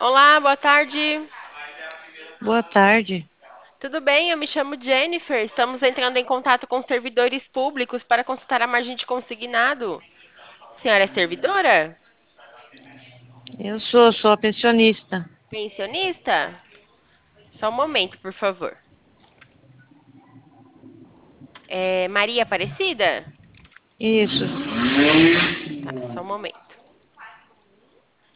Olá, boa tarde. Boa tarde. Tudo bem? Eu me chamo Jennifer. Estamos entrando em contato com servidores públicos para consultar a margem de consignado. Senhora é servidora? Eu sou a pensionista. Pensionista? Só um momento, por favor. É Maria Aparecida? Isso. Tá, só um momento.